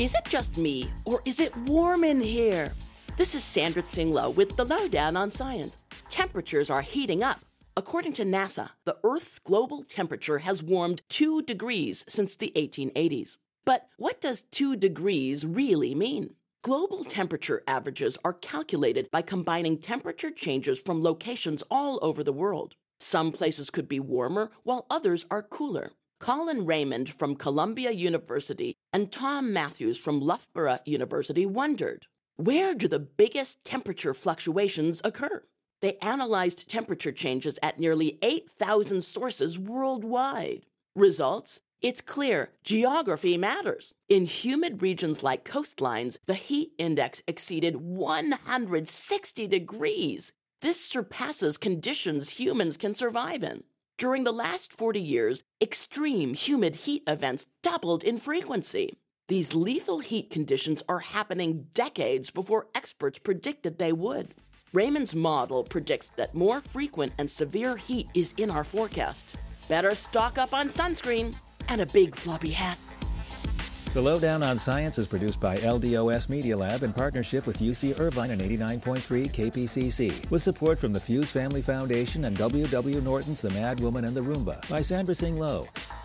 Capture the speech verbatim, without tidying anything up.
Is it just me, or is it warm in here? This is Sandra Tsing Loh with the Lowdown on Science. Temperatures are heating up. According to NASA, the Earth's global temperature has warmed two degrees since the eighteen eighties. But what does two degrees really mean? Global temperature averages are calculated by combining temperature changes from locations all over the world. Some places could be warmer, while others are cooler. Colin Raymond from Columbia University and Tom Matthews from Loughborough University wondered, where do the biggest temperature fluctuations occur? They analyzed temperature changes at nearly eight thousand sources worldwide. Results? It's clear geography matters. In humid regions like coastlines, the heat index exceeded one hundred sixty degrees. This surpasses conditions humans can survive in. During the last forty years, extreme humid heat events doubled in frequency. These lethal heat conditions are happening decades before experts predicted they would. Raymond's model predicts that more frequent and severe heat is in our forecast. Better stock up on sunscreen and a big floppy hat. The Lowdown on Science is produced by L D O S Media Lab in partnership with U C Irvine and eighty-nine point three K P C C, with support from the Fuse Family Foundation and W W. Norton's The Mad Woman and the Roomba by Sandra Tsing Loh.